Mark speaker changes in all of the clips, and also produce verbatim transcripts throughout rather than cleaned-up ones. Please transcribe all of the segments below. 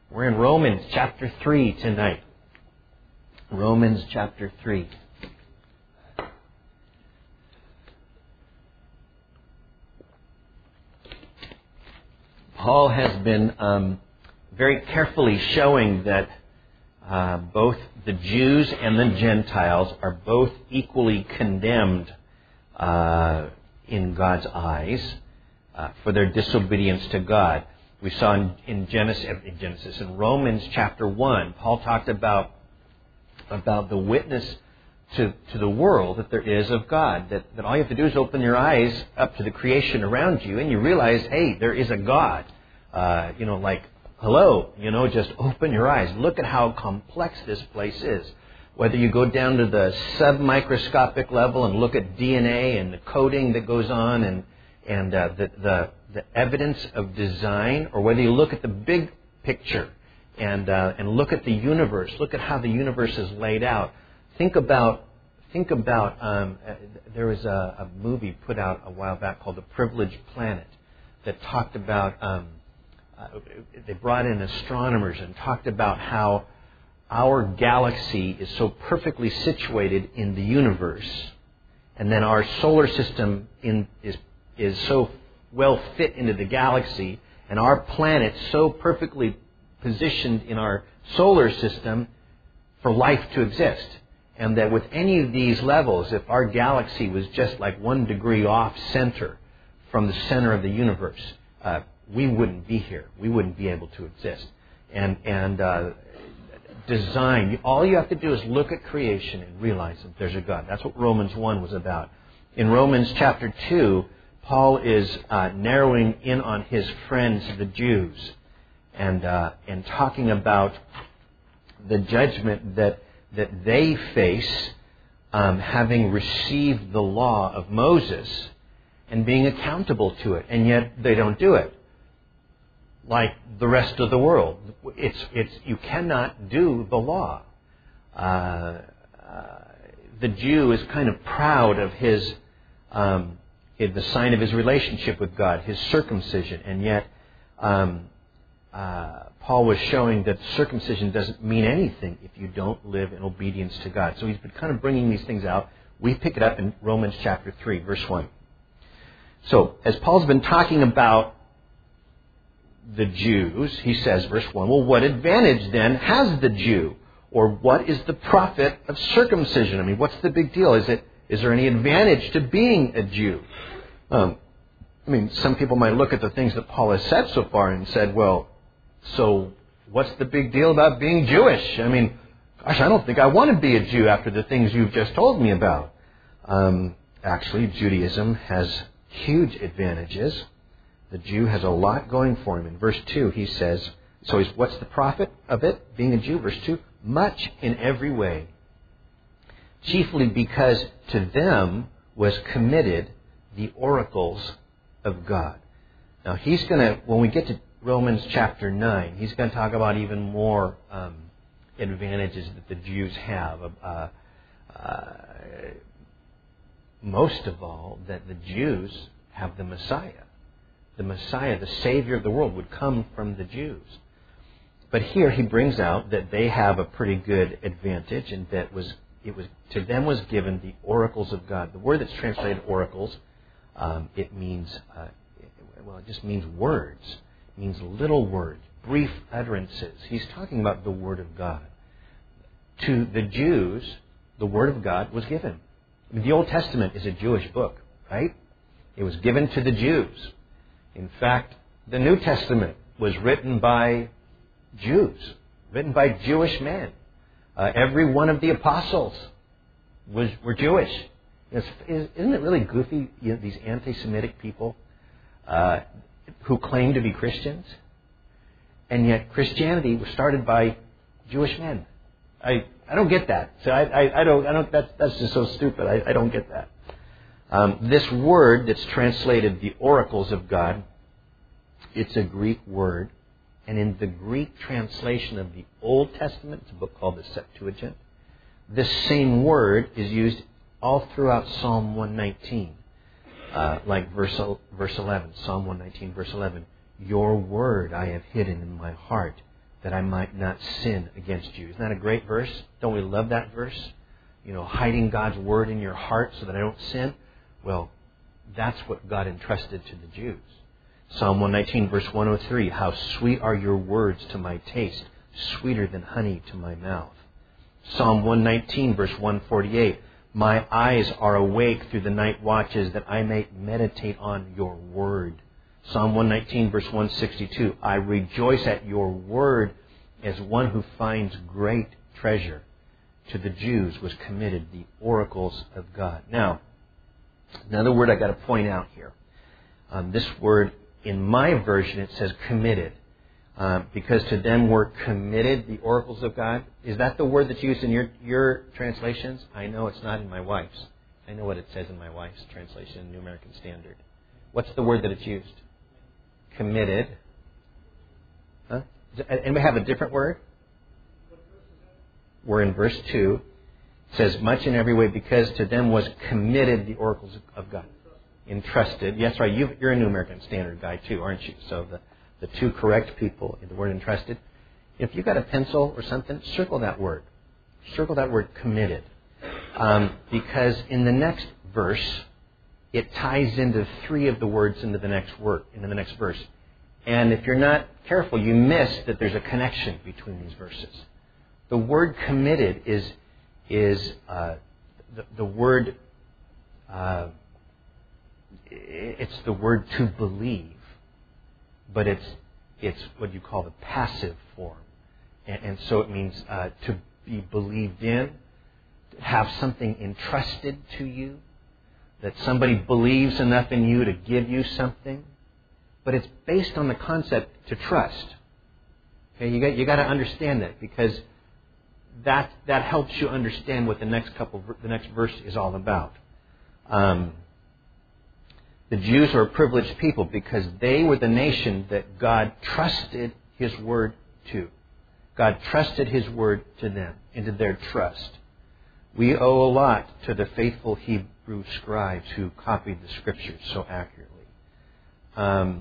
Speaker 1: We're in Romans chapter three tonight. Romans chapter three. Paul has been um, very carefully showing that uh, both the Jews and the Gentiles are both equally condemned uh, in God's eyes uh, for their disobedience to God. We saw in, in Genesis, in Genesis, in Romans chapter one, Paul talked about about the witness to to the world that there is of God. That, that all you have to do is open your eyes up to the creation around you, and you realize, hey, there is a God. Uh, you know, like, hello, you know, just open your eyes. Look at how complex this place is. Whether you go down to the submicroscopic level and look at D N A and the coding that goes on and and uh, the the the evidence of design, or whether you look at the big picture and uh, and look at the universe, look at how the universe is laid out. Think about think about um, there was a, a movie put out a while back called The Privileged Planet that talked about um, uh, they brought in astronomers and talked about how our galaxy is so perfectly situated in the universe, and then our solar system in is is so well fit into the galaxy, and our planet so perfectly positioned in our solar system for life to exist. And that with any of these levels, if our galaxy was just like one degree off center from the center of the universe, uh, we wouldn't be here. We wouldn't be able to exist. And and uh, design, all you have to do is look at creation and realize that there's a God. That's what Romans one was about. In Romans chapter two, Paul is uh, narrowing in on his friends, the Jews, and uh, and talking about the judgment that that they face, um, having received the law of Moses and being accountable to it, and yet they don't do it. Like the rest of the world, it's it's you cannot do the law. Uh, uh, the Jew is kind of proud of his. Um, the sign of his relationship with God, his circumcision. And yet, um, uh, Paul was showing that circumcision doesn't mean anything if you don't live in obedience to God. So he's been kind of bringing these things out. We pick it up in Romans chapter three, verse one. So, as Paul's been talking about the Jews, he says, verse one, well, what advantage then has the Jew? Or what is the profit of circumcision? I mean, what's the big deal? Is it Is there any advantage to being a Jew? Um, I mean, some people might look at the things that Paul has said so far and said, well, so what's the big deal about being Jewish? I mean, gosh, I don't think I want to be a Jew after the things you've just told me about. Um, actually, Judaism has huge advantages. The Jew has a lot going for him. In verse two, he says, so he's, what's the profit of it, being a Jew? Verse two, much in every way. Chiefly because to them was committed the oracles of God. Now he's going to, when we get to Romans chapter nine, he's going to talk about even more um, advantages that the Jews have. Uh, uh, most of all, that the Jews have the Messiah. The Messiah, the Savior of the world, would come from the Jews. But here he brings out that they have a pretty good advantage, and that was It was to them was given the oracles of God. The word that's translated oracles, um, it means, uh, well, it just means words. It means little words, brief utterances. He's talking about the Word of God. To the Jews, the Word of God was given. I mean, the Old Testament is a Jewish book, right? It was given to the Jews. In fact, the New Testament was written by Jews, written by Jewish men. Uh, every one of the apostles was were Jewish. It's, isn't it really goofy, you know, these anti-Semitic people uh, who claim to be Christians? And yet Christianity was started by Jewish men. I, I don't get that. So I, I, I don't I don't that's that's just so stupid. I, I don't get that. Um, this word that's translated the oracles of God, it's a Greek word. And in the Greek translation of the Old Testament, it's a book called the Septuagint, this same word is used all throughout Psalm one nineteen. Uh, like verse, verse eleven, Psalm one nineteen, verse eleven. Your word I have hidden in my heart, that I might not sin against you. Isn't that a great verse? Don't we love that verse? You know, hiding God's word in your heart so that I don't sin. Well, that's what God entrusted to the Jews. Psalm one nineteen, verse one oh three, how sweet are your words to my taste, sweeter than honey to my mouth. Psalm one nineteen, verse one forty-eight, my eyes are awake through the night watches that I may meditate on your word. Psalm one nineteen, verse one sixty-two, I rejoice at your word as one who finds great treasure. To the Jews was committed the oracles of God. Now, another word I got to point out here. Um, this word, in my version, it says committed. Uh, because to them were committed the oracles of God. Is that the word that's used in your, your translations? I know it's not in my wife's. I know what it says in my wife's translation, New American Standard. What's the word that it's used? Committed. Huh? And we have a different word? We're in verse two. It says, much in every way, because to them was committed the oracles of God. Entrusted. Yes, right. You, you're a New American Standard guy too, aren't you? So the, the two correct people in the word entrusted. If you've got a pencil or something, circle that word. Circle that word committed. Um, because in the next verse, it ties into three of the words into the next word, into the next verse. And if you're not careful, you miss that there's a connection between these verses. The word committed is is uh, the, the word. Uh, it's the word to believe, but it's it's what you call the passive form, and, and so it means uh, to be believed in, to have something entrusted to you, that somebody believes enough in you to give you something, but it's based on the concept to trust. Okay, you got you got to understand that, because that that helps you understand what the next couple the next verse is all about. Um, the Jews are a privileged people because they were the nation that God trusted His word to. God trusted His word to them, into their trust. We owe a lot to the faithful Hebrew scribes who copied the Scriptures so accurately. Um,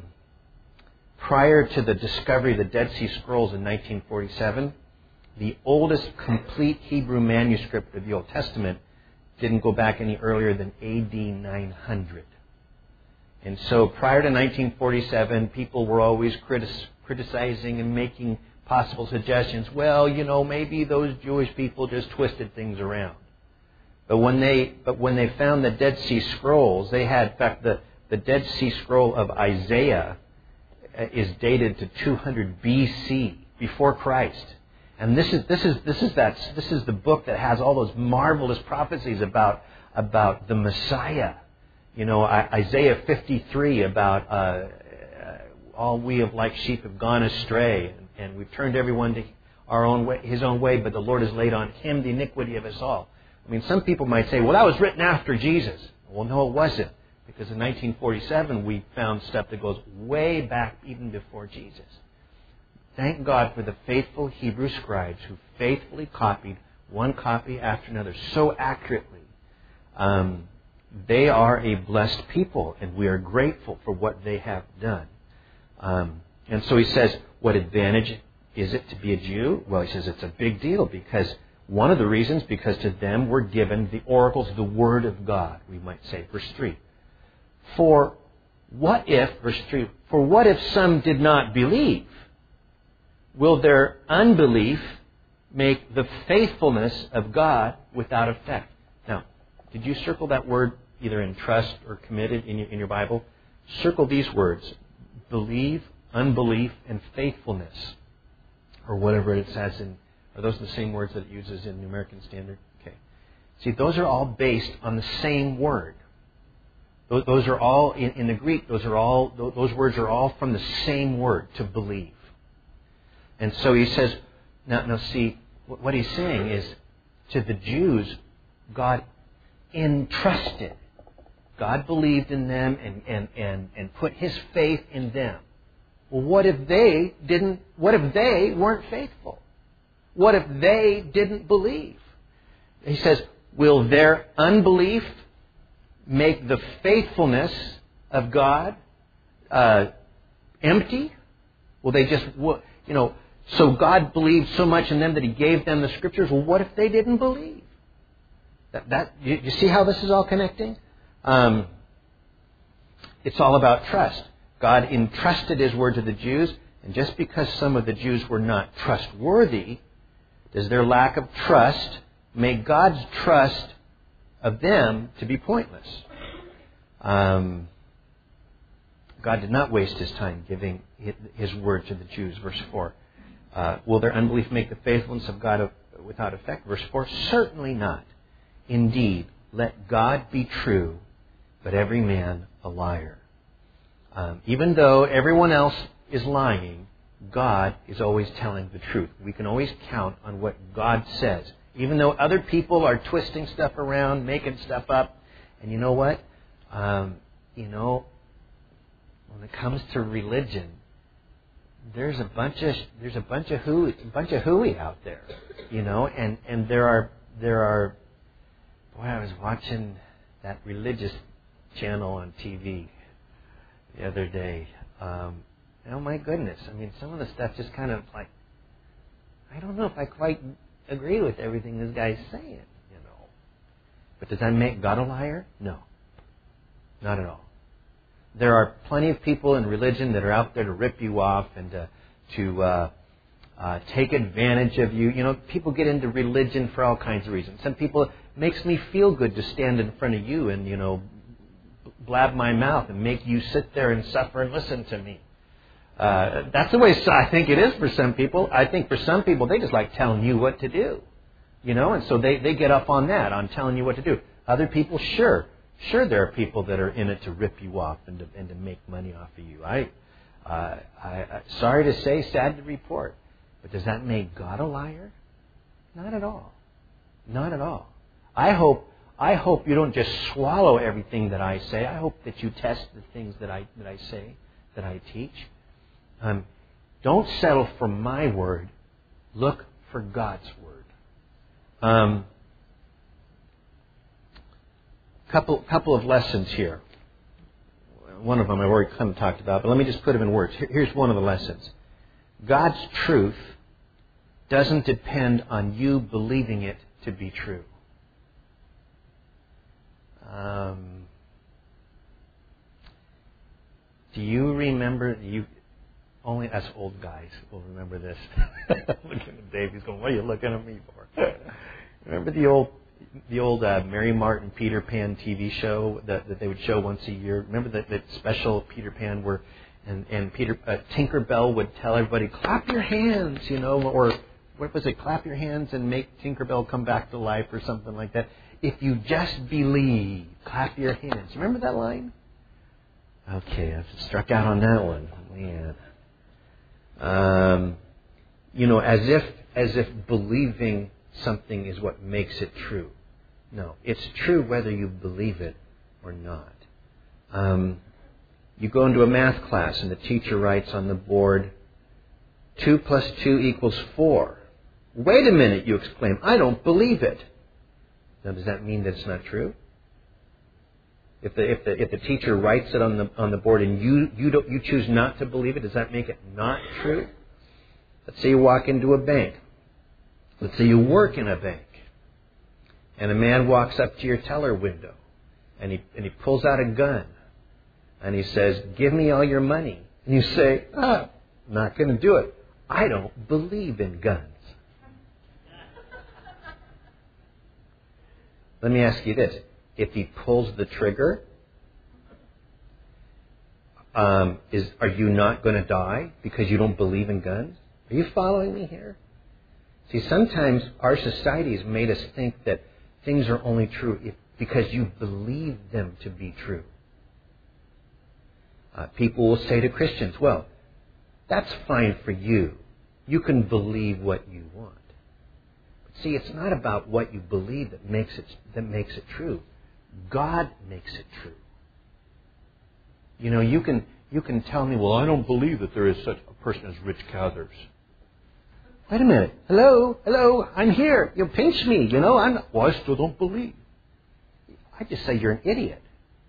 Speaker 1: prior to the discovery of the Dead Sea Scrolls in nineteen forty-seven, the oldest complete Hebrew manuscript of the Old Testament didn't go back any earlier than A D nine hundred. And so prior to nineteen forty-seven, people were always critis- criticizing and making possible suggestions. Well, you know, maybe those Jewish people just twisted things around. But when they but when they found the Dead Sea Scrolls, they had, in fact, the, the Dead Sea Scroll of Isaiah is dated to two hundred B C, before Christ. And this is this is this is that this is the book that has all those marvelous prophecies about about the Messiah. You know, Isaiah fifty-three about uh, all we of like sheep have gone astray, and, and we've turned everyone to our own way, his own way, but the Lord has laid on him the iniquity of us all. I mean, some people might say, well, that was written after Jesus. Well, no, it wasn't, because in nineteen forty-seven we found stuff that goes way back even before Jesus. Thank God for the faithful Hebrew scribes who faithfully copied one copy after another so accurately. Um, they are a blessed people, and we are grateful for what they have done. Um, and so he says, what advantage is it to be a Jew? Well, he says it's a big deal, because one of the reasons, because to them were given the oracles, the Word of God, we might say. Verse three. For what if, verse three, for what if some did not believe? Will their unbelief make the faithfulness of God without effect? Now, did you circle that word either in trust or committed in your, in your Bible? Circle these words: believe, unbelief, and faithfulness, or whatever it says in. Are those the same words that it uses in New American Standard? Okay. See, those are all based on the same word. Those, those are all in, in the Greek. Those are all. Those words are all from the same word, to believe. And so he says, now, now see, what he's saying is, to the Jews, God entrusted. God believed in them and, and, and, and put His faith in them. Well, what if they didn't, what if they weren't faithful? What if they didn't believe? He says, will their unbelief make the faithfulness of God uh, empty? Will they just, you know, So God believed so much in them that He gave them the Scriptures. Well, what if they didn't believe? That, that you, you see how this is all connecting? Um, it's all about trust. God entrusted His word to the Jews, and just because some of the Jews were not trustworthy, does their lack of trust make God's trust of them to be pointless? Um, God did not waste His time giving His word to the Jews. Verse four. Uh, will their unbelief make the faithfulness of God without effect? Verse four. Certainly not. Indeed, let God be true, but every man a liar. Um, even though everyone else is lying, God is always telling the truth. We can always count on what God says. Even though other people are twisting stuff around, making stuff up. And you know what? Um, you know, when it comes to religion, there's a bunch of there's a bunch of hooey, a bunch of hooey out there, you know, and, and there are there are. Boy, I was watching that religious channel on T V the other day. Um, oh my goodness! I mean, some of the stuff just kind of like, I don't know if I quite agree with everything this guy's saying, you know. But does that make God a liar? No, not at all. There are plenty of people in religion that are out there to rip you off and to, to uh, uh, take advantage of you. You know, people get into religion for all kinds of reasons. Some people, it makes me feel good to stand in front of you and, you know, blab my mouth and make you sit there and suffer and listen to me. Uh, that's the way I think it is for some people. I think for some people, they just like telling you what to do. You know, and so they, they get up on that, on telling you what to do. Other people, sure. Sure, there are people that are in it to rip you off and to, and to make money off of you. I, uh, I, I, sorry to say, sad to report, but does that make God a liar? Not at all. Not at all. I hope, I hope you don't just swallow everything that I say. I hope that you test the things that I that I say, that I teach. Um, don't settle for my word. Look for God's word. Um. Couple, couple of lessons here. One of them I've already kind of talked about, but let me just put them in words. Here's one of the lessons. God's truth doesn't depend on you believing it to be true. Um, do you remember, you only us old guys will remember this. Looking at Dave, he's going, what are you looking at me for? Remember the old The old uh, Mary Martin Peter Pan T V show that, that they would show once a year. Remember that, that special Peter Pan where and and Peter uh, Tinkerbell would tell everybody, clap your hands, you know, or what was it, clap your hands and make Tinkerbell come back to life or something like that. If you just believe, clap your hands. Remember that line? Okay, I've struck out on that one. Man, um, you know, as if as if believing something is what makes it true. No, it's true whether you believe it or not. Um, you go into a math class and the teacher writes on the board, two plus two equals four. Wait a minute, you exclaim, I don't believe it. Now, does that mean that it's not true? If the if the if the teacher writes it on the on the board and you you don't you choose not to believe it, does that make it not true? Let's say you walk into a bank. Let's say you work in a bank, and a man walks up to your teller window, and he and he pulls out a gun, and he says, "Give me all your money." And you say, "Ah, I'm not going to do it. I don't believe in guns." Let me ask you this: if he pulls the trigger, um, is are you not going to die because you don't believe in guns? Are you following me here? See, sometimes our society has made us think that things are only true if, because you believe them to be true. Uh, people will say to Christians, well, that's fine for you. You can believe what you want. But see, it's not about what you believe that makes it, that makes it true. God makes it true. You know, you can, you can tell me, well, I don't believe that there is such a person as Rich Cathers. Wait a minute. Hello? Hello? I'm here. You pinch me, you know. I'm not, well, I still don't believe. I just say you're an idiot.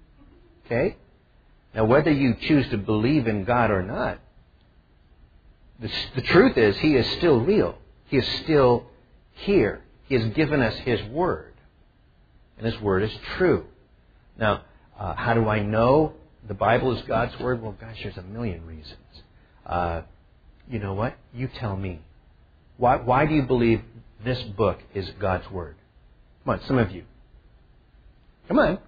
Speaker 1: Okay? Now, whether you choose to believe in God or not, the, the truth is, He is still real. He is still here. He has given us His Word. And His Word is true. Now, uh, how do I know the Bible is God's Word? Well, gosh, there's a million reasons. Uh, you know what? You tell me. Why, why do you believe this book is God's Word? Come on, some of you. Come on.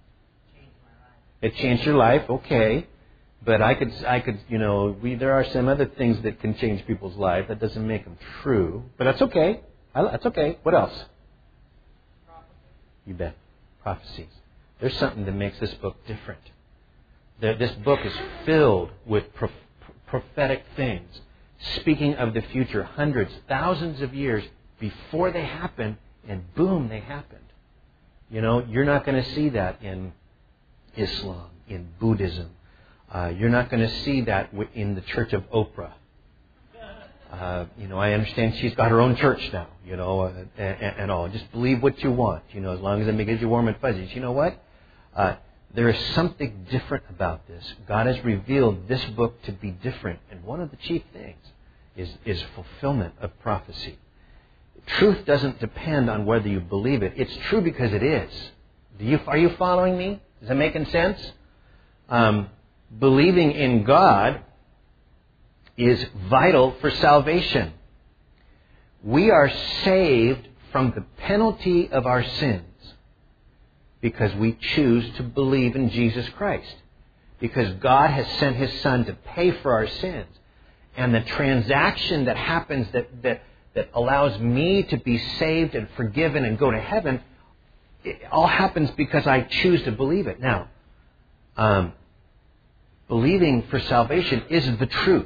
Speaker 1: It changed your life, okay. But I could, I could, you know, we, there are some other things that can change people's life. That doesn't make them true. But that's okay. I, that's okay. What else? Prophecy. You bet. Prophecies. There's something that makes this book different. There, this book is filled with pro, prophetic things, speaking of the future, hundreds, thousands of years before they happen, and boom, they happened. You know, you're not going to see that in Islam, in Buddhism. Uh, you're not going to see that in the Church of Oprah. Uh, you know, I understand she's got her own church now, you know, uh, and, and all. Just believe what you want, you know, as long as it makes you warm and fuzzy. You know what? Uh, there is something different about this. God has revealed this book to be different. And one of the chief things is, is fulfillment of prophecy. Truth doesn't depend on whether you believe it. It's true because it is. Do you, are you following me? Is that making sense? Um, believing in God is vital for salvation. We are saved from the penalty of our sins because we choose to believe in Jesus Christ. Because God has sent His Son to pay for our sins. And the transaction that happens that, that, that allows me to be saved and forgiven and go to heaven, it all happens because I choose to believe it. Now, um, believing for salvation is the truth.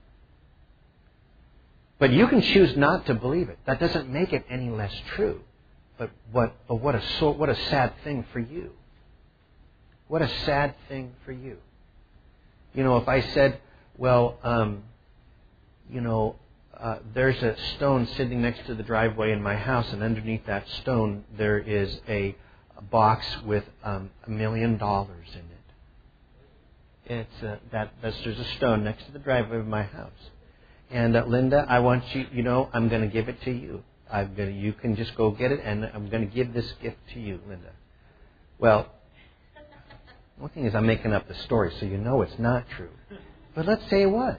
Speaker 1: But you can choose not to believe it. That doesn't make it any less true. But what, but what a so, what a sad thing for you. What a sad thing for you. You know, if I said, well, um, you know, uh, there's a stone sitting next to the driveway in my house, and underneath that stone there is a, a box with um, a million dollars in it. It's uh, that that's, there's a stone next to the driveway of my house. And uh, Linda, I want you, you know, I'm going to give it to you. I'm going to, you can just go get it, and I'm going to give this gift to you, Linda. Well, one thing is I'm making up the story, so you know it's not true. But let's say it was.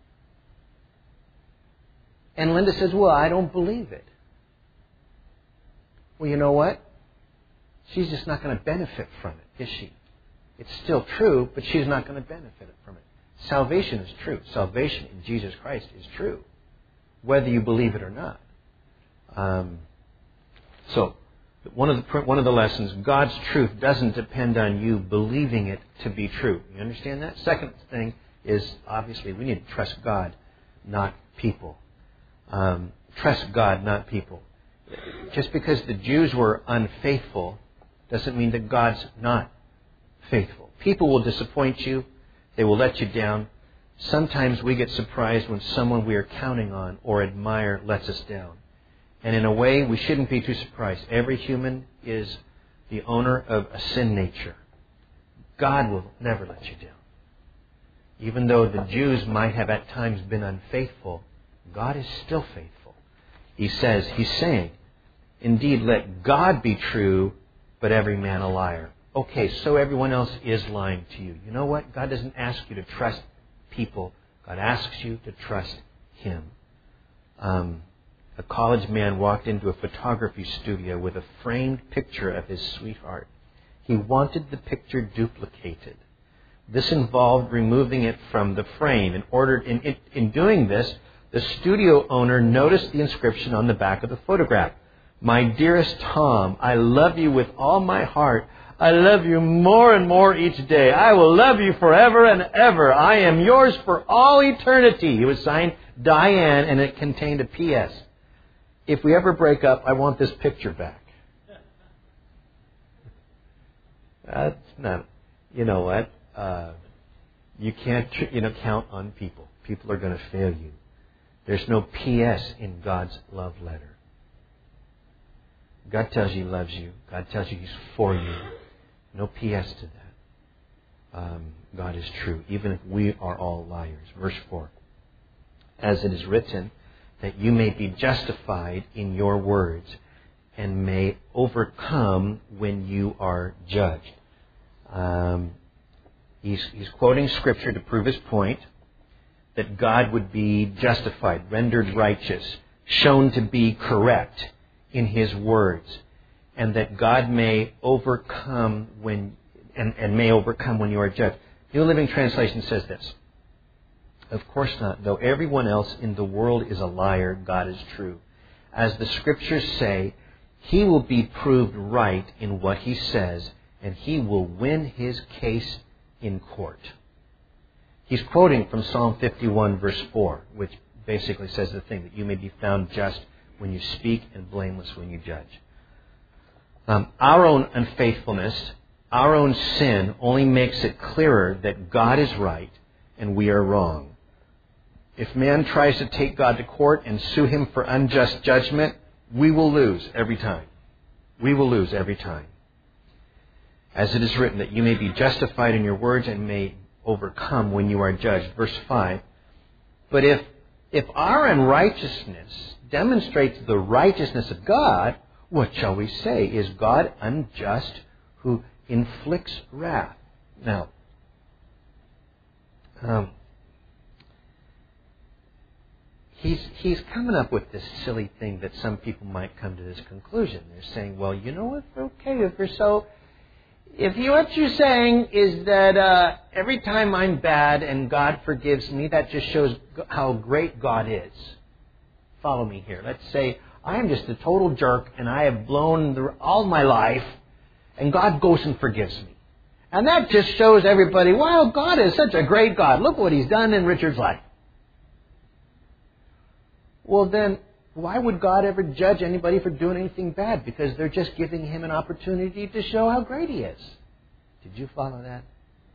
Speaker 1: And Linda says, well, I don't believe it. Well, you know what? She's just not going to benefit from it, is she? It's still true, but she's not going to benefit from it. Salvation is true. Salvation in Jesus Christ is true, whether you believe it or not. Um, so, one of the one of the lessons, God's truth doesn't depend on you believing it to be true. You understand that? Second thing is, obviously, we need to trust God, not people. Um, trust God, not people. Just because the Jews were unfaithful doesn't mean that God's not faithful. People will disappoint you. They will let you down. Sometimes we get surprised when someone we are counting on or admire lets us down. And in a way, we shouldn't be too surprised. Every human is the owner of a sin nature. God will never let you down. Even though the Jews might have at times been unfaithful, God is still faithful. He says, He's saying, indeed, let God be true, but every man a liar. Okay, so everyone else is lying to you. You know what? God doesn't ask you to trust people. God asks you to trust Him. Um, a college man walked into a photography studio with a framed picture of his sweetheart. He wanted the picture duplicated. This involved removing it from the frame. In order, in, in, in doing this, the studio owner noticed the inscription on the back of the photograph. My dearest Tom, I love you with all my heart. I love you more and more each day. I will love you forever and ever. I am yours for all eternity. It was signed Diane, and it contained a P S If we ever break up, I want this picture back. That's not, you know what? Uh, you can't, you know, count on people. People are going to fail you. There's no P S in God's love letter. God tells you He loves you. God tells you He's for you. No P S to that. Um, God is true, even if we are all liars. Verse four. as it is written, that you may be justified in your words and may overcome when you are judged. Um, he's, he's quoting Scripture to prove his point that God would be justified, rendered righteous, shown to be correct in His words, and that God may overcome when and, and may overcome when you are judged. New Living Translation says this: of course not. Though everyone else in the world is a liar, God is true. As the Scriptures say, He will be proved right in what He says, and He will win His case in court. He's quoting from Psalm fifty-one, verse four, which basically says the thing, that you may be found just when you speak and blameless when you judge. Um, our own unfaithfulness, our own sin only makes it clearer that God is right and we are wrong. If man tries to take God to court and sue Him for unjust judgment, we will lose every time. We will lose every time. As it is written, that you may be justified in your words and may overcome when you are judged. Verse five. But if if our unrighteousness demonstrates the righteousness of God, what shall we say? Is God unjust who inflicts wrath? Now, um, he's he's coming up with this silly thing that some people might come to this conclusion. They're saying, well, you know what? Okay, if you're so... If you, what you're saying is that uh, every time I'm bad and God forgives me, that just shows how great God is. Follow me here. Let's say I am just a total jerk and I have blown the, all my life, and God goes and forgives me. And that just shows everybody, wow, God is such a great God. Look what He's done in Richard's life. Well then, why would God ever judge anybody for doing anything bad? Because they're just giving Him an opportunity to show how great He is. Did you follow that?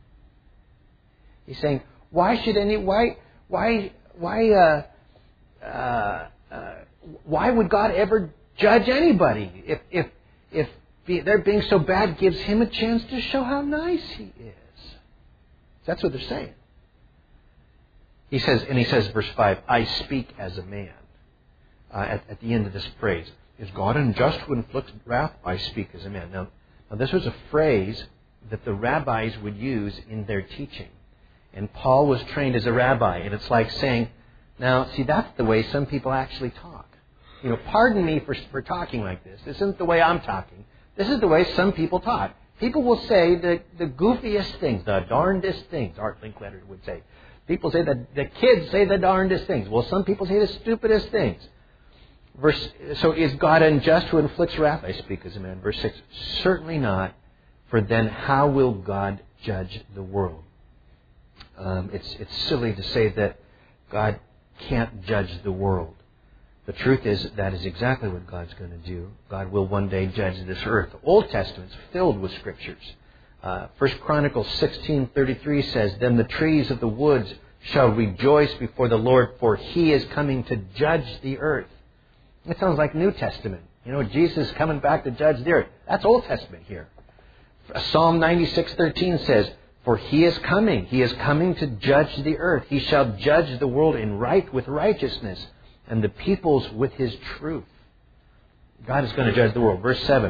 Speaker 1: He's saying, why should any, why, why, why, uh, uh, uh, why would God ever judge anybody if, if, if be, they're being so bad gives Him a chance to show how nice He is? That's what they're saying. He says, and he says, verse five, I speak as a man. Uh, at, at the end of this phrase, is God unjust who inflicts wrath? I speak as a man. Now, now, this was a phrase that the rabbis would use in their teaching. And Paul was trained as a rabbi. And it's like saying, now, see, that's the way some people actually talk. You know, pardon me for, for talking like this. This isn't the way I'm talking. This is the way some people talk. People will say the, the goofiest things, the darndest things, Art Linkletter would say. People say that the kids say the darndest things. Well, some people say the stupidest things. Verse, so is God unjust who inflicts wrath? I speak as a man. Verse six, certainly not, for then how will God judge the world? Um, it's, it's silly to say that God can't judge the world. The truth is that is exactly what God's going to do. God will one day judge this earth. The Old Testament's filled with scriptures. Uh, First Chronicles sixteen thirty-three says, then the trees of the woods shall rejoice before the Lord, for He is coming to judge the earth. It sounds like New Testament. You know, Jesus is coming back to judge the earth. That's Old Testament here. Psalm ninety-six thirteen says, for He is coming. He is coming to judge the earth. He shall judge the world in right with righteousness, and the peoples with His truth. God is going to judge the world. Verse seven.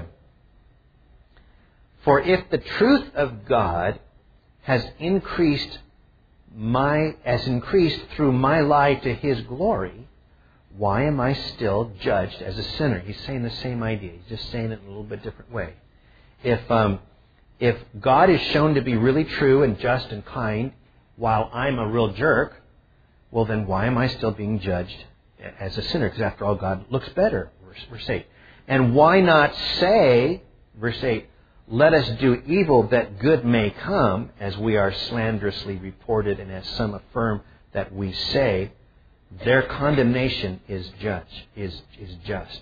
Speaker 1: For if the truth of God has increased my has increased through my lie to His glory, why am I still judged as a sinner? He's saying the same idea. He's just saying it in a little bit different way. If um, if God is shown to be really true and just and kind, while I'm a real jerk, well then why am I still being judged as a sinner? Because after all, God looks better. Verse, verse eight. And why not say, verse eight, let us do evil that good may come, as we are slanderously reported, and as some affirm that we say, their condemnation is judge, is, is just.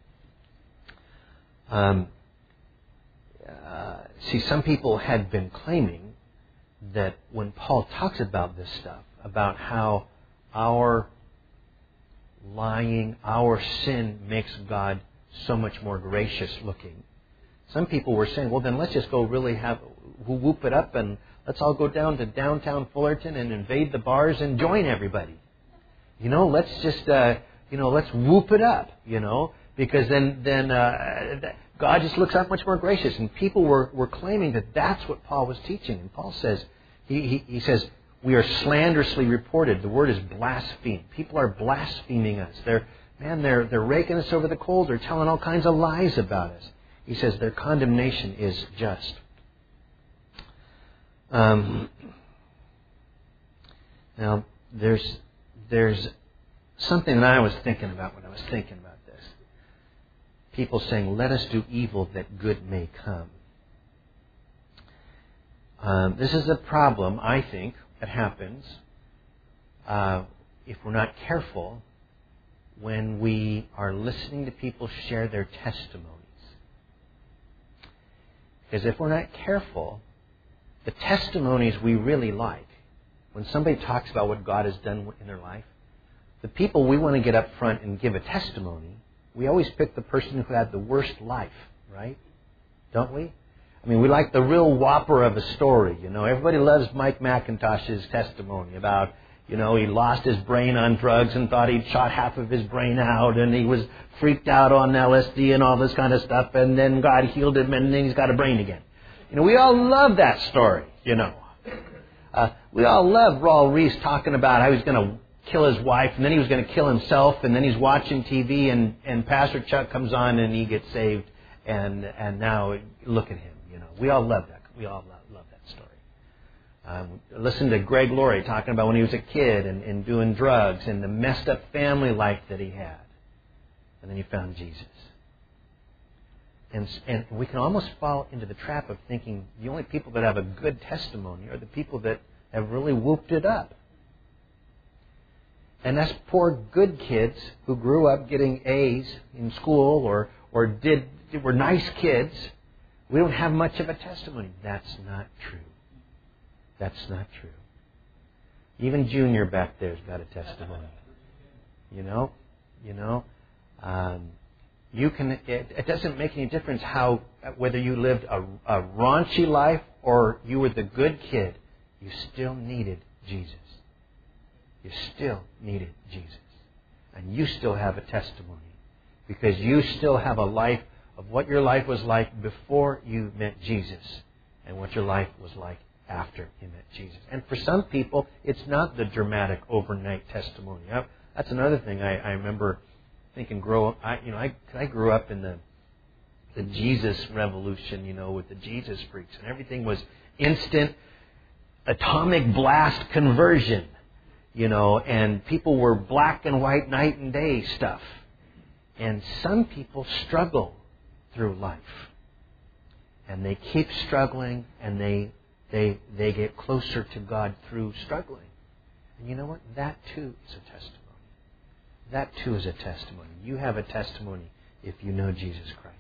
Speaker 1: Um, uh, see, some people had been claiming that when Paul talks about this stuff, about how our lying, our sin makes God so much more gracious looking, some people were saying, well, then let's just go really have, whoop it up and let's all go down to downtown Fullerton and invade the bars and join everybody. You know, let's just, uh, you know, let's whoop it up, you know, because then then uh, God just looks out much more gracious. And people were, were claiming that that's what Paul was teaching. And Paul says, he, he, he says, we are slanderously reported. The word is blaspheme. People are blaspheming us. They're, man, they're, they're raking us over the coals. They're telling all kinds of lies about us. He says their condemnation is just. Um, now, there's there's something that I was thinking about when I was thinking about this. People saying, let us do evil that good may come. Um, this is a problem, I think, that happens uh, if we're not careful when we are listening to people share their testimonies. Because if we're not careful, the testimonies we really like, when somebody talks about what God has done in their life, the people we want to get up front and give a testimony, we always pick the person who had the worst life, right? Don't we? I mean, we like the real whopper of a story, you know. Everybody loves Mike McIntosh's testimony about, you know, he lost his brain on drugs and thought he'd shot half of his brain out, and he was freaked out on L S D and all this kind of stuff, and then God healed him, and then he's got a brain again. You know, we all love that story, you know. Uh, we all love Raul Reese talking about how he's going to kill his wife, and then he was going to kill himself, and then he's watching T V, and, and Pastor Chuck comes on, and he gets saved, and and now look at him, you know. We all love that. We all love, love that story. Um, listen to Greg Laurie talking about when he was a kid and, and doing drugs and the messed up family life that he had. And then he found Jesus. And, and we can almost fall into the trap of thinking the only people that have a good testimony are the people that have really whooped it up. And that's poor good kids who grew up getting A's in school or, or did were nice kids. We don't have much of a testimony. That's not true. That's not true. Even Junior back there's got a testimony. You know? You know? Um, you can. It, it doesn't make any difference how whether you lived a, a raunchy life or you were the good kid. You still needed Jesus. You still needed Jesus. And you still have a testimony. Because you still have a life of what your life was like before you met Jesus. And what your life was like after you met Jesus. And for some people, it's not the dramatic overnight testimony. That's another thing I, I remember thinking, grow up, I, you know, I, I grew up in the the Jesus revolution, you know, with the Jesus freaks. And everything was instant, atomic blast conversion. You know, and people were black and white, night and day stuff. And some people struggle through life. And they keep struggling, and they they they get closer to God through struggling. And you know what? That too is a testimony. That too is a testimony. You have a testimony if you know Jesus Christ.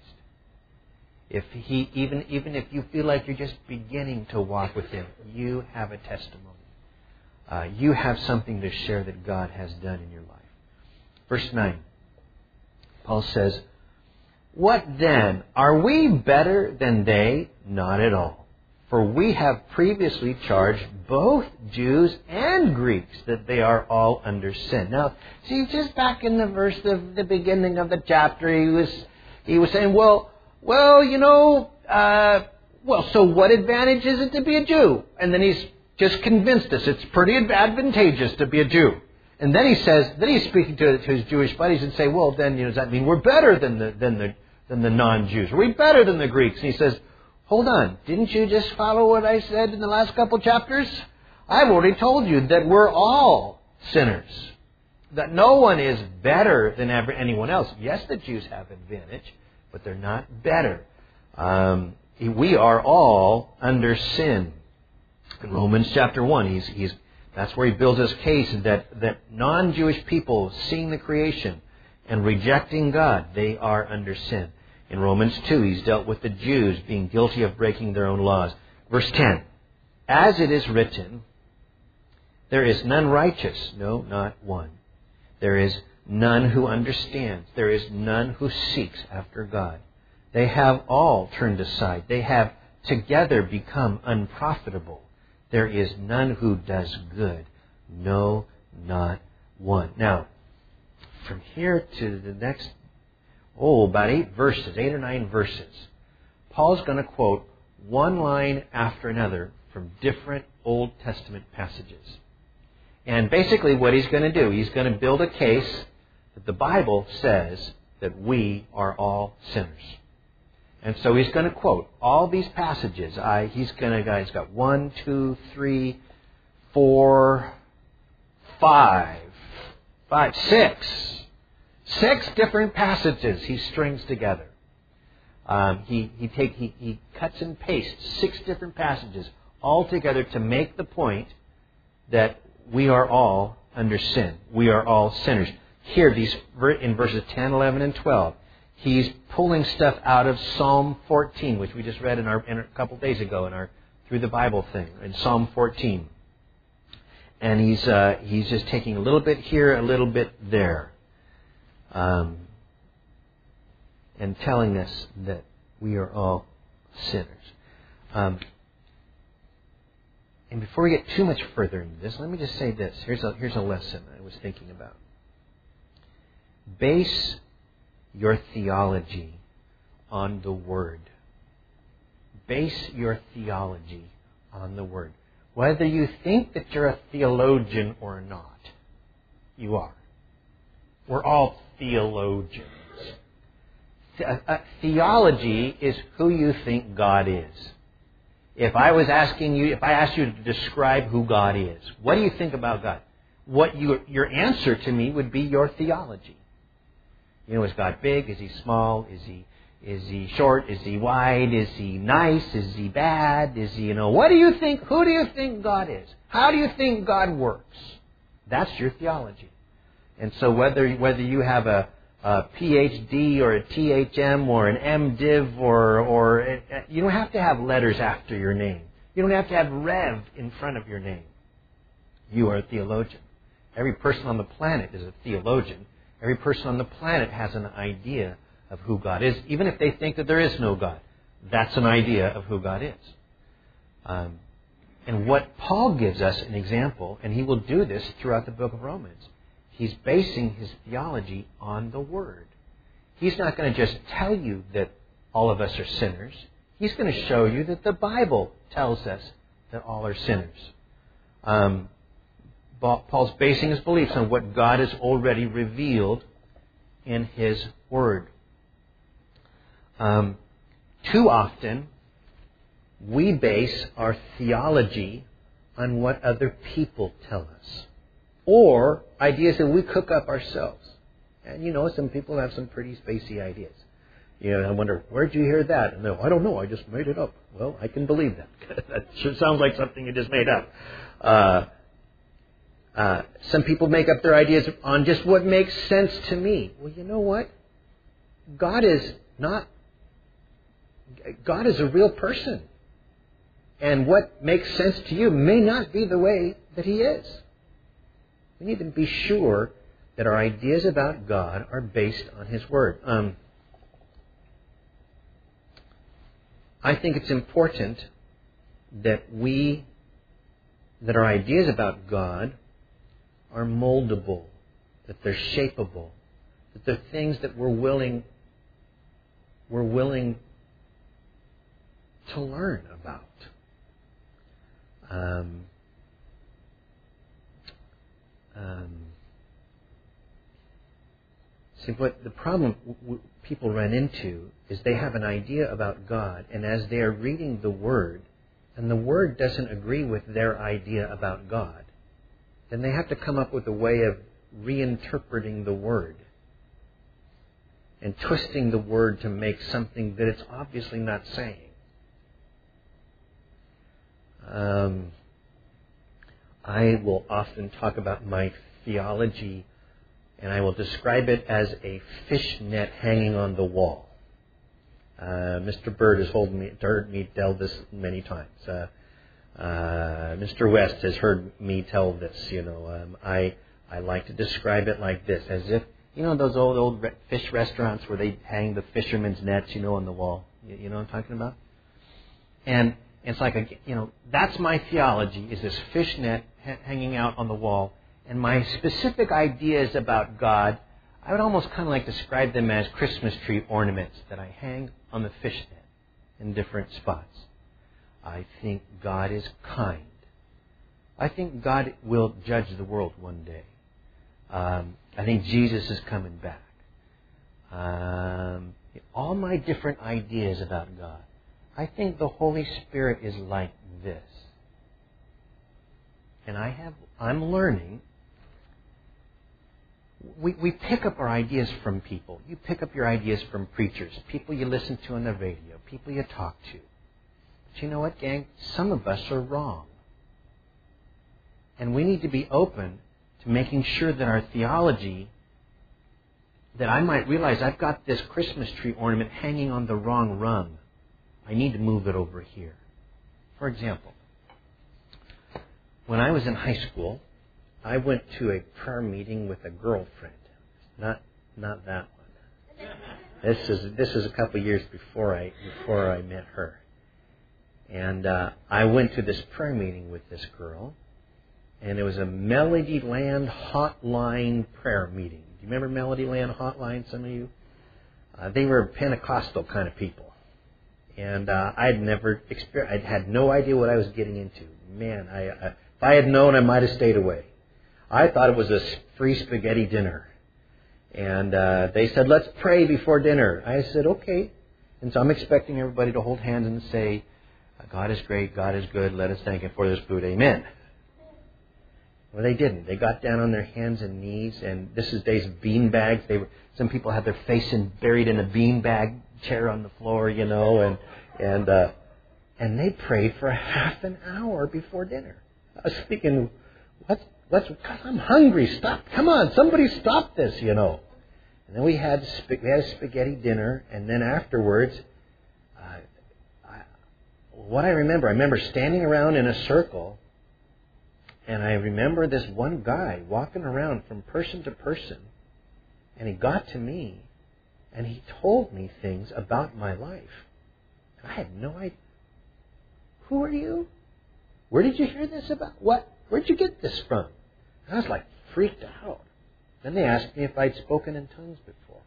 Speaker 1: If he even even if you feel like you're just beginning to walk with Him, you have a testimony. Uh, you have something to share that God has done in your life. Verse nine, Paul says, "What then? Are we better than they? Not at all. For we have previously charged both Jews and Greeks that they are all under sin." Now, see, just back in the verse of the beginning of the chapter, he was he was saying, well, well, you know, uh, well, so what advantage is it to be a Jew? And then he's just convinced us it's pretty advantageous to be a Jew. And then he says, then he's speaking to, to his Jewish buddies and say, well, then, you know, does that mean we're better than the than the than the non-Jews? Are we better than the Greeks? And he says, hold on, didn't you just follow what I said in the last couple chapters? I've already told you that we're all sinners. That no one is better than ever anyone else. Yes, the Jews have advantage, but they're not better. Um, we are all under sin. In Romans chapter one, he's, he's, that's where he builds his case that, that non-Jewish people seeing the creation and rejecting God, they are under sin. In Romans two, he's dealt with the Jews being guilty of breaking their own laws. Verse ten, "As it is written, there is none righteous, no, not one. There is none who understands. There is none who seeks after God. They have all turned aside. They have together become unprofitable. There is none who does good, no, not one. Now, from here to the next, oh, about eight verses, eight or nine verses, Paul's going to quote one line after another from different Old Testament passages. And basically what he's going to do, he's going to build a case that the Bible says that we are all sinners. And so he's going to quote all these passages. I, he's going to, he's got one, two, three, four, five, five, six, six different passages he strings together. Um, he he take he, he cuts and pastes six different passages all together to make the point that we are all under sin. We are all sinners. Here, these in verses ten, eleven, and twelve, he's pulling stuff out of Psalm fourteen, which we just read in our in a couple days ago in our Through the Bible thing, in Psalm fourteen. And he's uh, he's just taking a little bit here, a little bit there, um, and telling us that we are all sinners. Um, and before we get too much further into this, let me just say this. Here's a here's a lesson I was thinking about. Base your theology on the Word. Base your theology on the Word. Whether you think that you're a theologian or not, you are. We're all theologians. Theology is who you think God is. If I was asking you, if I asked you to describe who God is, what do you think about God? What you, your answer to me would be your theology. You know, is God big? Is He small? Is He is He short? Is He wide? Is He nice? Is He bad? Is He, you know, what do you think? Who do you think God is? How do you think God works? That's your theology. And so whether whether you have a, a P H D or a T H M or an M Div or or you don't have to have letters after your name. You don't have to have Rev in front of your name. You are a theologian. Every person on the planet is a theologian. Every person on the planet has an idea of who God is, even if they think that there is no God. That's an idea of who God is. Um, and what Paul gives us an example, and he will do this throughout the book of Romans, he's basing his theology on the Word. He's not going to just tell you that all of us are sinners. He's going to show you that the Bible tells us that all are sinners. Um, Paul's basing his beliefs on what God has already revealed in His Word. Um, too often, we base our theology on what other people tell us, or ideas that we cook up ourselves. And you know, some people have some pretty spacey ideas. You know, I wonder, where'd you hear that? And no, I don't know, I just made it up. Well, I can believe that. That sure sounds like something you just made up. Uh, Uh, some people make up their ideas on just what makes sense to me. Well, you know what? God is not, God is a real person. And what makes sense to you may not be the way that He is. We need to be sure that our ideas about God are based on His Word. Um, I think it's important that we, that our ideas about God are moldable, that they're shapeable, that they're things that we're willing, we're willing to learn about. Um, um, see, what the problem w- w- people run into is they have an idea about God, and as they are reading the Word, and the Word doesn't agree with their idea about God, then they have to come up with a way of reinterpreting the Word and twisting the Word to make something that it's obviously not saying. Um, I will often talk about my theology, and I will describe it as a fish net hanging on the wall. Uh, Mister Bird has told me, heard me tell this many times. Uh, Uh, Mister West has heard me tell this, you know. Um, I I like to describe it like this, as if, you know, those old, old re- fish restaurants where they hang the fishermen's nets, you know, on the wall. You, you know what I'm talking about? And it's like, a, you know, that's my theology, is this fish net ha- hanging out on the wall, And my specific ideas about God, I would almost kind of like describe them as Christmas tree ornaments that I hang on the fishnet in different spots. I think God is kind. I think God will judge the world one day. Um, I think Jesus is coming back. Um, all my different ideas about God. I think the Holy Spirit is like this. And I have, I'm learning. We, we pick up our ideas from people. You pick up your ideas from preachers, people you listen to on the radio, people you talk to. But you know what, gang? Some of us are wrong. And we need to be open to making sure that our theology, that I might realize I've got this Christmas tree ornament hanging on the wrong rung. I need to move it over here. For example, when I was in high school, I went to a prayer meeting with a girlfriend. Not not that one. This is this is a couple of years before I before I met her. And uh, I went to this prayer meeting with this girl, and it was a Melody Land Hotline prayer meeting. Do you remember Melody Land Hotline, some of you? Uh, they were Pentecostal kind of people. And uh, I'd never experienced, I'd had no idea what I was getting into. Man, I, I, if I had known, I might have stayed away. I thought it was a free spaghetti dinner. And uh, they said, let's pray before dinner. I said, okay. And so I'm expecting everybody to hold hands and say, God is great, God is good, let us thank Him for this food, amen. Well, they didn't. They got down on their hands and knees, and this is days of bean bags. They were, some people had their face in, buried in a bean bag chair on the floor, you know, and and uh, and they prayed for half an hour before dinner. I was thinking, what's what's? Because I'm hungry. Stop! Come on, somebody stop this, you know. And then we had we had a spaghetti dinner, and then afterwards, uh, I, what I remember, I remember standing around in a circle. And I remember this one guy walking around from person to person. And he got to me. And he told me things about my life. And I had no idea. Who are you? Where did you hear this about? What? Where'd you get this from? And I was like freaked out. Then they asked me if I'd spoken in tongues before.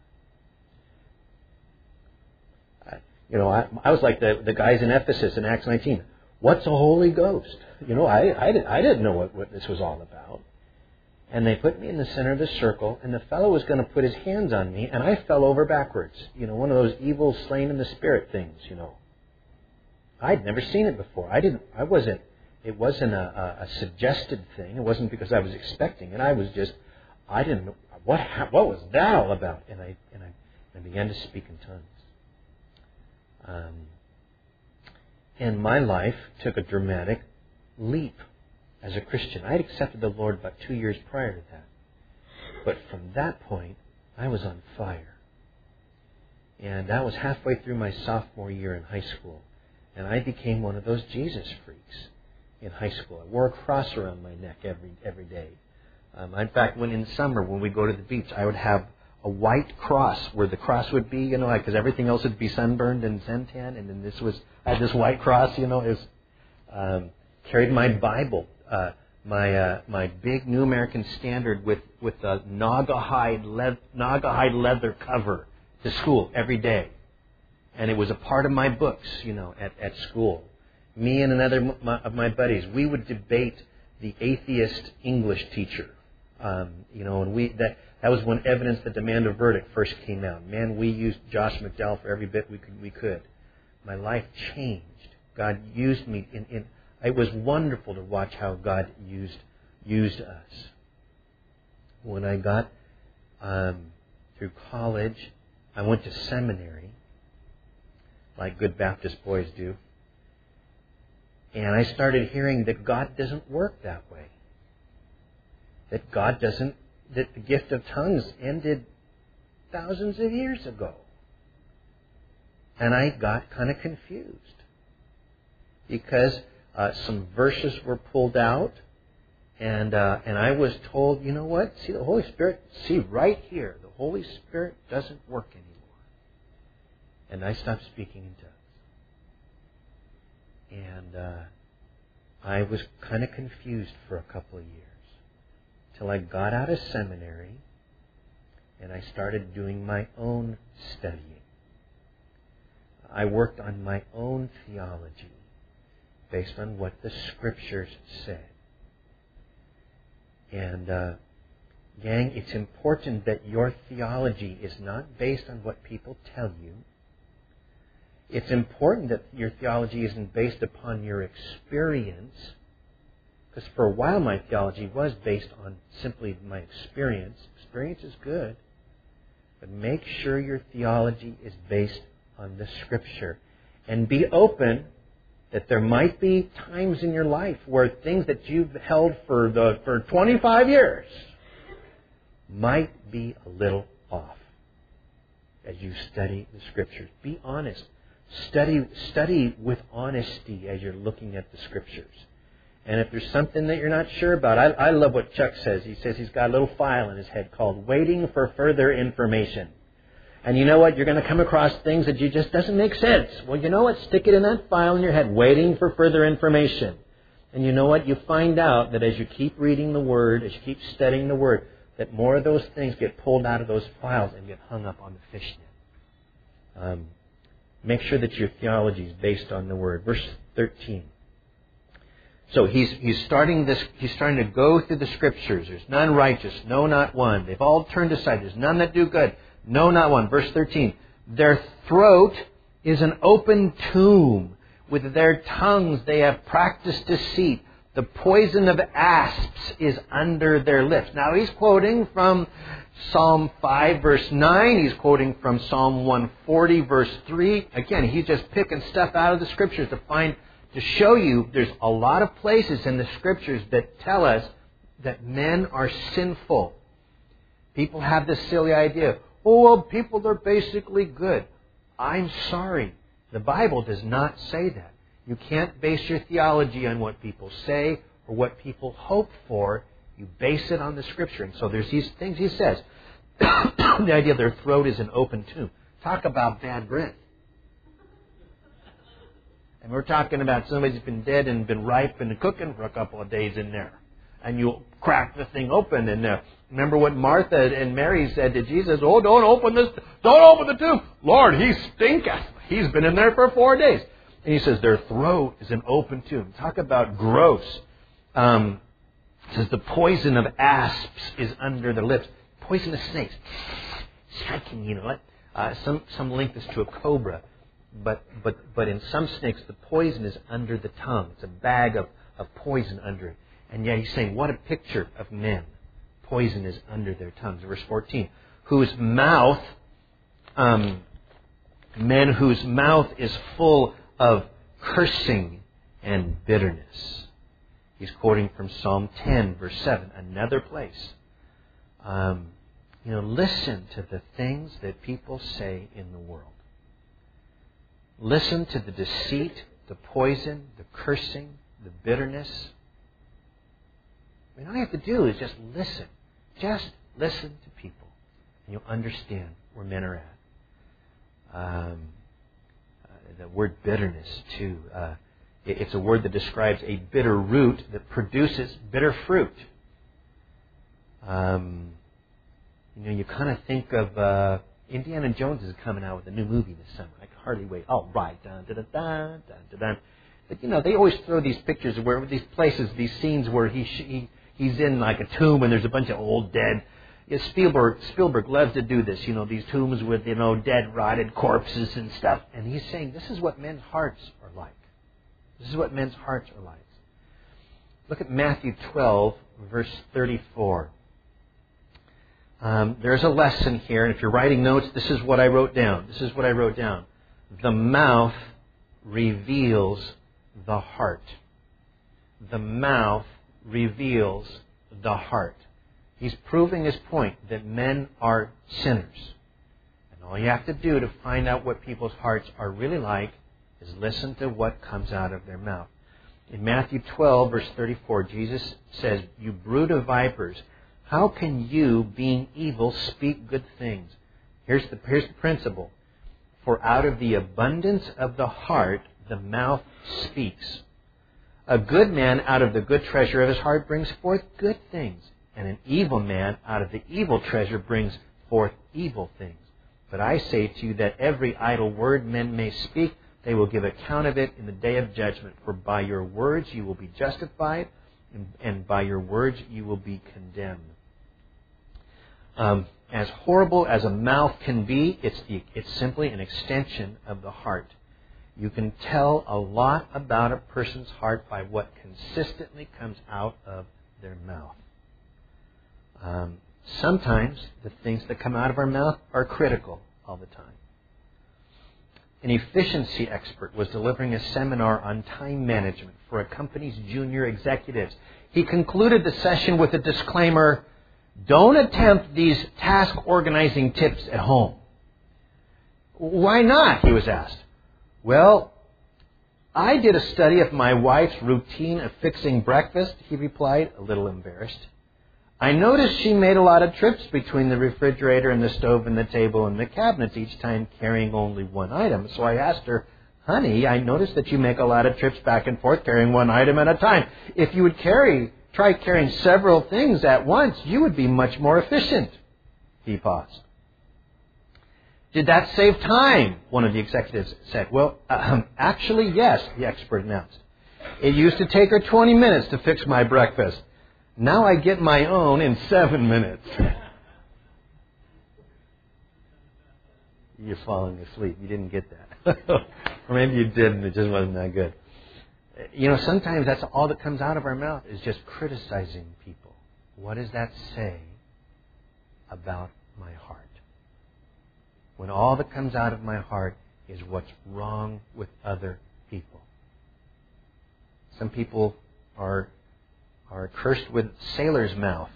Speaker 1: I, you know, I, I was like the, the guys in Ephesus in Acts nineteen. What's a Holy Ghost? You know, I, I, did, I didn't know what, what this was all about. And they put me in the center of the circle, and the fellow was going to put his hands on me, and I fell over backwards. You know, one of those evil slain in the spirit things, you know. I'd never seen it before. I didn't, I wasn't, it wasn't a, a, a suggested thing. It wasn't because I was expecting it. I was just, I didn't know, what, what was that all about? And I, and I, and I began to speak in tongues. Um, And my life took a dramatic leap as a Christian. I had accepted the Lord about two years prior to that. But from that point, I was on fire. And that was halfway through my sophomore year in high school. And I became one of those Jesus freaks in high school. I wore a cross around my neck every every day. Um, in fact, when in summer, when we go to the beach, I would have a white cross where the cross would be, you know, because everything else would be sunburned and suntan, and then this was, I had this white cross, you know, it was, um, carried my Bible, uh, my, uh, my big New American Standard with, with a Naugahyde, le- Naugahyde leather cover to school every day. And it was a part of my books, you know, at, at school. Me and another of my buddies, we would debate the atheist English teacher. Um, you know, and we, that, That was when Evidence That Demand a Verdict first came out. Man, we used Josh McDowell for every bit we could. We could. My life changed. God used me. In, in it was wonderful to watch how God used used us. When I got um, through college, I went to seminary, like good Baptist boys do, and I started hearing that God doesn't work that way. That God doesn't. That the gift of tongues ended thousands of years ago. And I got kind of confused because uh, some verses were pulled out, and uh, and I was told, you know what? See, the Holy Spirit, see right here, the Holy Spirit doesn't work anymore. And I stopped speaking in tongues. And uh, I was kind of confused for a couple of years. till I got out of seminary and I started doing my own studying. I worked on my own theology based on what the Scriptures said. And, uh, gang, it's important that your theology is not based on what people tell you. It's important that your theology isn't based upon your experience. Because for a while my theology was based on simply my experience. Experience is good. But make sure your theology is based on the Scripture. And be open that there might be times in your life where things that you've held for the for twenty-five years might be a little off as you study the Scriptures. Be honest. Study, study with honesty as you're looking at the Scriptures. And if there's something that you're not sure about, I, I love what Chuck says. He says he's got a little file in his head called Waiting for Further Information. And you know what? You're going to come across things that you just doesn't make sense. Well, you know what? Stick it in that file in your head, Waiting for Further Information. And you know what? You find out that as you keep reading the Word, as you keep studying the Word, that more of those things get pulled out of those files and get hung up on the fishnet. Um, make sure that your theology is based on the Word. Verse thirteen. So he's he's starting this. He's starting to go through the Scriptures. There's none righteous, no, not one. They've all turned aside. There's none that do good, no, not one. Verse thirteen. Their throat is an open tomb. With their tongues they have practiced deceit. The poison of asps is under their lips. Now he's quoting from Psalm five, verse nine. He's quoting from Psalm one forty, verse three. Again, he's just picking stuff out of the Scriptures to find, to show you there's a lot of places in the Scriptures that tell us that men are sinful. People have this silly idea, oh, well, people are basically good. I'm sorry. The Bible does not say that. You can't base your theology on what people say or what people hope for. You base it on the Scripture. And so there's these things he says. The idea their throat is an open tomb. Talk about bad breath. And we're talking about somebody who's been dead and been ripe and cooking for a couple of days in there. And you crack the thing open. And uh, remember what Martha and Mary said to Jesus? Oh, don't open this. Don't open the tomb. Lord, he stinketh. He's been in there for four days. And he says their throat is an open tomb. Talk about gross. Um, it says the poison of asps is under their lips. Poisonous snakes. Striking, you know what? Uh, some some link this to a cobra. But but but in some snakes, the poison is under the tongue. It's a bag of, of poison under it. And yet he's saying, what a picture of men. Poison is under their tongues. Verse fourteen. Whose mouth, um, men whose mouth is full of cursing and bitterness. He's quoting from Psalm ten, verse seven, another place. Um, you know, listen to the things that people say in the world. Listen to the deceit, the poison, the cursing, the bitterness. I mean, all you have to do is just listen. Just listen to people. And you'll understand where men are at. Um, uh, the word bitterness, too. Uh, it, it's a word that describes a bitter root that produces bitter fruit. Um, you know, you kind of think of uh, Indiana Jones is coming out with a new movie this summer. I can hardly wait. Oh, right. Dun, dun, dun, dun, dun, dun, dun. But, you know, they always throw these pictures where these places, these scenes where he, he he's in like a tomb and there's a bunch of old dead. Yeah, Spielberg Spielberg loves to do this. You know, these tombs with, you know, dead, rotted corpses and stuff. And he's saying this is what men's hearts are like. This is what men's hearts are like. Look at Matthew twelve, verse thirty-four. Um, there's a lesson here, and if you're writing notes, this is what I wrote down. This is what I wrote down. The mouth reveals the heart. The mouth reveals the heart. He's proving his point that men are sinners. And all you have to do to find out what people's hearts are really like is listen to what comes out of their mouth. In Matthew twelve, verse thirty-four, Jesus says, "You brood of vipers, how can you, being evil, speak good things?" Here's the, here's the principle. For out of the abundance of the heart, the mouth speaks. A good man out of the good treasure of his heart brings forth good things. And an evil man out of the evil treasure brings forth evil things. But I say to you that every idle word men may speak, they will give account of it in the day of judgment. For by your words you will be justified, and, and by your words you will be condemned. Um, as horrible as a mouth can be, it's, the, it's simply an extension of the heart. You can tell a lot about a person's heart by what consistently comes out of their mouth. Um, sometimes the things that come out of our mouth are critical all the time. An efficiency expert was delivering a seminar on time management for a company's junior executives. He concluded the session with a disclaimer, "Don't attempt these task organizing tips at home." "Why not?" he was asked. "Well, I did a study of my wife's routine of fixing breakfast," he replied, a little embarrassed. "I noticed she made a lot of trips between the refrigerator and the stove and the table and the cabinets, each time carrying only one item. So I asked her, 'Honey, I noticed that you make a lot of trips back and forth carrying one item at a time. If you would carry, try carrying several things at once, you would be much more efficient.'" He paused. "Did that save time?" one of the executives said. "Well, um, actually, yes," the expert announced. "It used to take her twenty minutes to fix my breakfast. Now I get my own in seven minutes. You're falling asleep. You didn't get that. Or maybe you did and it just wasn't that good. You know, sometimes that's all that comes out of our mouth is just criticizing people. What does that say about my heart? When all that comes out of my heart is what's wrong with other people. Some people are are cursed with sailor's mouth.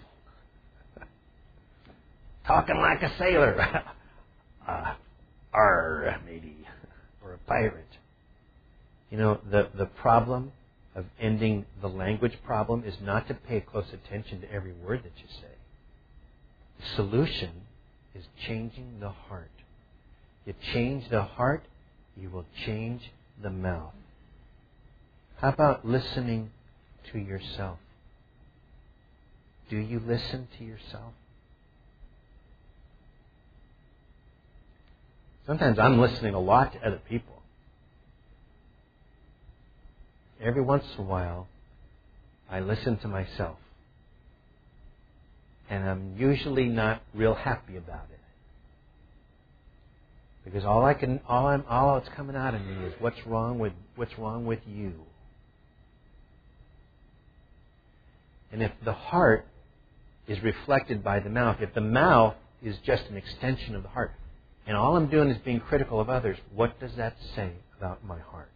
Speaker 1: Talking like a sailor. uh, arr, maybe. Or a pirate. You know, the, the problem of ending the language problem is not to pay close attention to every word that you say. The solution is changing the heart. You change the heart, you will change the mouth. How about listening to yourself? Do you listen to yourself? Sometimes I'm listening a lot to other people. Every once in a while, I listen to myself. And I'm usually not real happy about it. Because all I can, all I'm, all that's coming out of me is what's wrong with, what's wrong with you. And if the heart is reflected by the mouth, if the mouth is just an extension of the heart, and all I'm doing is being critical of others, what does that say about my heart?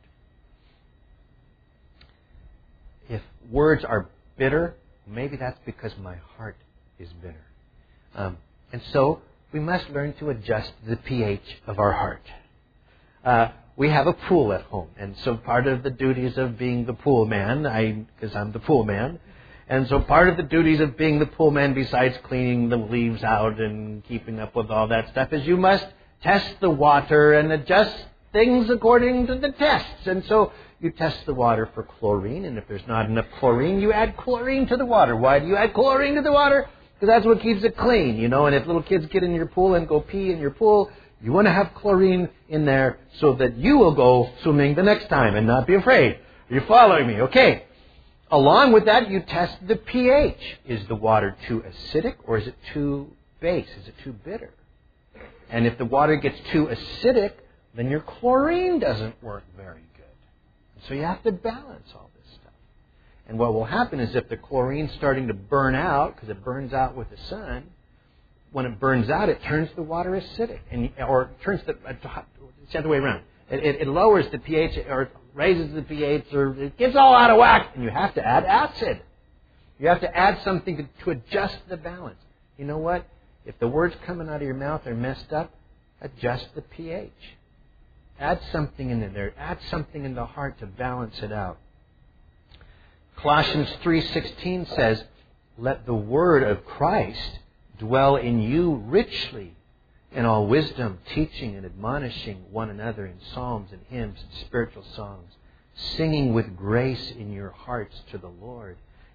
Speaker 1: If words are bitter, maybe that's because my heart is bitter. Um, and so we must learn to adjust the pH of our heart. Uh, we have a pool at home, and so part of the duties of being the pool man, I because I'm the pool man, and so part of the duties of being the pool man, besides cleaning the leaves out and keeping up with all that stuff, is you must test the water and adjust things according to the tests. And so you test the water for chlorine, and if there's not enough chlorine, you add chlorine to the water. Why do you add chlorine to the water? Because that's what keeps it clean, you know. And if little kids get in your pool and go pee in your pool, you want to have chlorine in there so that you will go swimming the next time and not be afraid. Are you following me? Okay. Along with that, you test the pH. Is the water too acidic or is it too base? Is it too bitter? And if the water gets too acidic, then your chlorine doesn't work very good. So you have to balance all this stuff. And what will happen is if the chlorine's starting to burn out, because it burns out with the sun, when it burns out, it turns the water acidic, and or turns the it's the other way around. It, it, it lowers the pH, or raises the pH, or it gets all out of whack, and you have to add acid. You have to add something to, to adjust the balance. You know what? If the words coming out of your mouth are messed up, adjust the pH. Add something in there. Add something in the heart to balance it out. Colossians three sixteen says, "Let the word of Christ dwell in you richly, in all wisdom, teaching and admonishing one another in psalms and hymns and spiritual songs, singing with grace in your hearts to the Lord.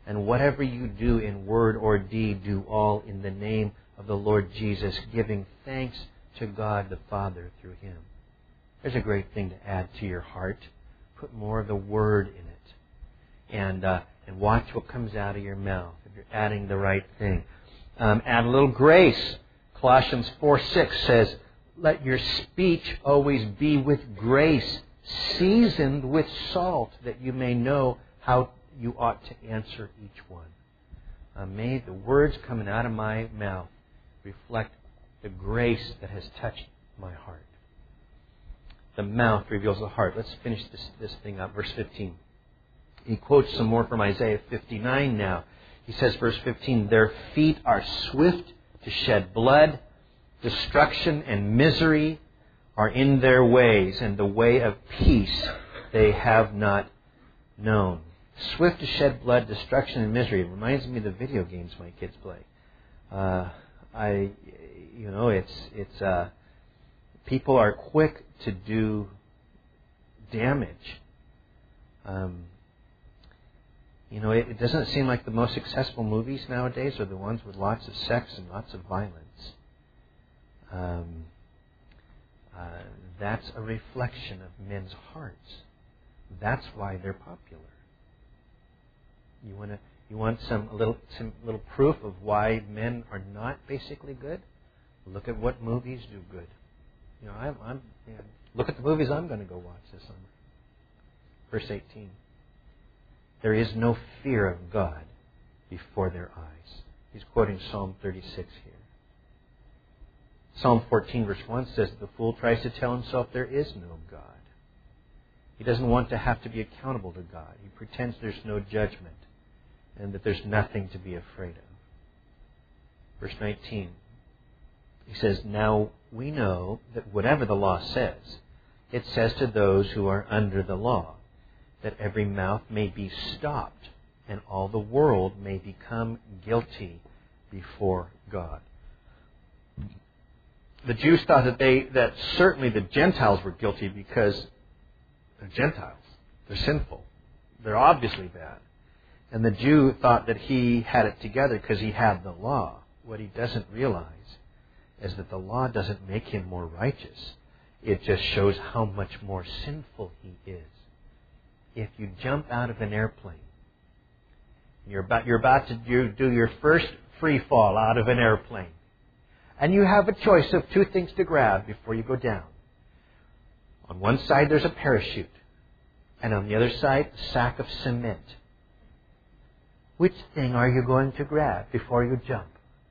Speaker 1: And whatever you do in word or deed, do all in the name of the Lord Jesus, giving thanks to God the Father through Him. There's a great thing to add to your heart. Put more of the Word in it. And uh, and watch what comes out of your mouth if you're adding the right thing. Um, add a little grace. Colossians four six says, let your speech always be with grace, seasoned with salt, that you may know how you ought to answer each one. Uh, may the words coming out of my mouth reflect the grace that has touched my heart. The mouth reveals the heart. Let's finish this, this thing up. Verse fifteen. He quotes some more from Isaiah fifty-nine now. He says, verse fifteen, their feet are swift to shed blood. Destruction and misery are in their ways, and the way of peace they have not known. Swift to shed blood, destruction and misery. It reminds me of the video games my kids play. Uh, I, you know, it's it's uh, people are quick to do damage. Um, you know, it, it doesn't seem like the most successful movies nowadays are the ones with lots of sex and lots of violence. Um, uh, that's a reflection of men's hearts. That's why they're popular. You want to, you want some a little some little proof of why men are not basically good? Look at what movies do good. You know, I'm, I'm you know, look at the movies I'm going to go watch this summer. Verse eighteen. There is no fear of God before their eyes. He's quoting Psalm thirty-six here. Psalm fourteen verse one says, the fool tries to tell himself there is no God. He doesn't want to have to be accountable to God. He pretends there's no judgment and that there's nothing to be afraid of. Verse nineteen, he says, now we know that whatever the law says, it says to those who are under the law, that every mouth may be stopped and all the world may become guilty before God. The Jews thought that they that certainly the Gentiles were guilty because they're Gentiles. They're sinful. They're obviously bad. And the Jew thought that he had it together because he had the law. What he doesn't realize is that the law doesn't make him more righteous. It just shows how much more sinful he is. If you jump out of an airplane, you're about, you're about to do, do your first free fall out of an airplane, and you have a choice of two things to grab before you go down. On one side, there's a parachute. And on the other side, a sack of cement. Which thing are you going to grab before you jump?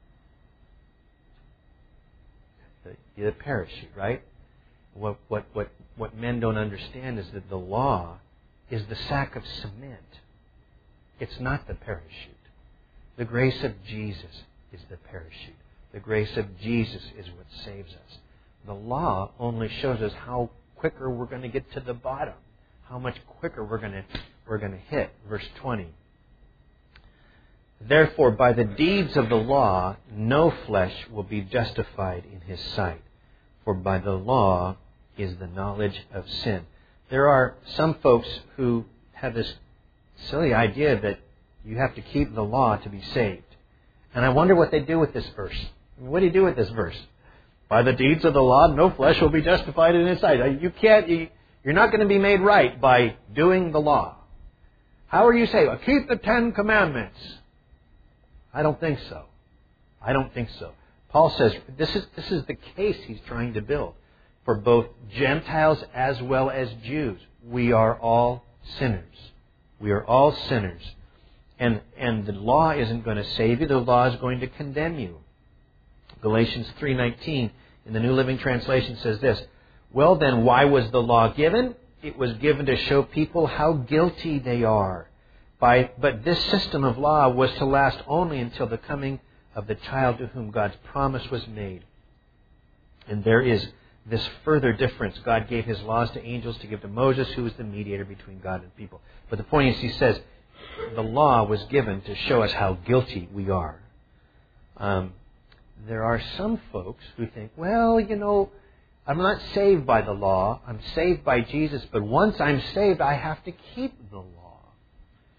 Speaker 1: The, the parachute, right? What, what, what, what men don't understand is that the law is the sack of cement. It's not the parachute. The grace of Jesus is the parachute. The grace of Jesus is what saves us. The law only shows us how quicker we're going to get to the bottom, how much quicker we're going to we're going to hit. Verse twenty. Therefore, by the deeds of the law, no flesh will be justified in his sight, for by the law is the knowledge of sin. There are some folks who have this silly idea that you have to keep the law to be saved. And I wonder what they do with this verse. I mean, what do you do with this verse? By the deeds of the law, no flesh will be justified in his sight. You can't, you, you're not going to be made right by doing the law. How are you saved? Well, keep the Ten Commandments. I don't think so. I don't think so. Paul says this is, this is the case he's trying to build. For both Gentiles as well as Jews, we are all sinners. We are all sinners. And, and the law isn't going to save you. The law is going to condemn you. Galatians three nineteen in the New Living Translation says this, well then, why was the law given? It was given to show people how guilty they are. By, but this system of law was to last only until the coming of the child to whom God's promise was made. And there is this further difference. God gave His laws to angels to give to Moses, who was the mediator between God and people. But the point is, he says, the law was given to show us how guilty we are. Um, there are some folks who think, well, you know, I'm not saved by the law. I'm saved by Jesus. But once I'm saved, I have to keep the law.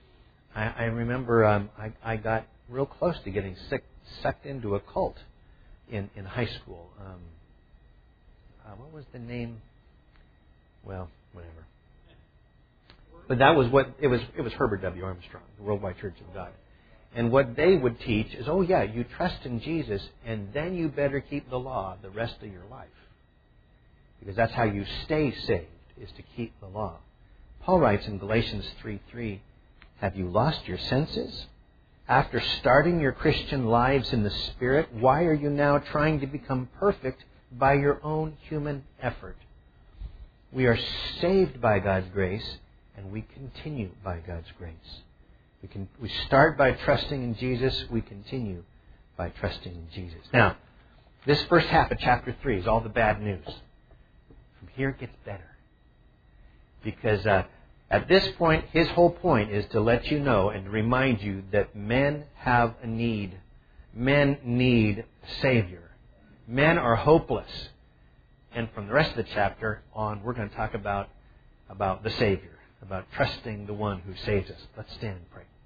Speaker 1: I, I remember um, I, I got real close to getting sick, sucked into a cult in, in high school. Um, uh, what was the name? Well, whatever. But that was what it was. It was Herbert W. Armstrong, the Worldwide Church of God. And what they would teach is, oh yeah, you trust in Jesus, and then you better keep the law the rest of your life, because that's how you stay saved, is to keep the law. Paul writes in Galatians three three, have you lost your senses? After starting your Christian lives in the Spirit, why are you now trying to become perfect by your own human effort? We are saved by God's grace, and we continue by God's grace. We can we start by trusting in Jesus. We continue by trusting in Jesus. Now, this first half of chapter three is all the bad news. From here it gets better. Because uh, at this point, his whole point is to let you know and to remind you that men have a need. Men need a Savior. Men are hopeless. And from the rest of the chapter on, we're going to talk about, about the Savior, about trusting the one who saves us. Let's stand and pray.